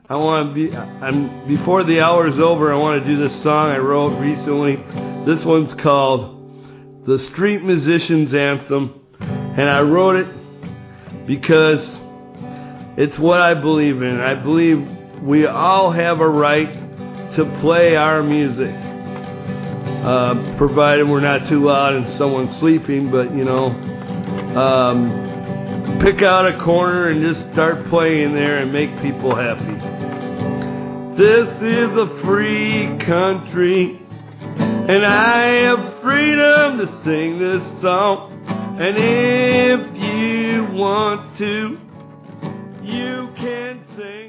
before the hour's over, I want to do this song I wrote recently. This one's called The Street Musician's Anthem, and I wrote it because it's what I believe in. I believe we all have a right to play our music, provided we're not too loud and someone's sleeping, but pick out a corner and just start playing there and make people happy. This is a free country, and I have freedom to sing this song. And if you want to, you can sing.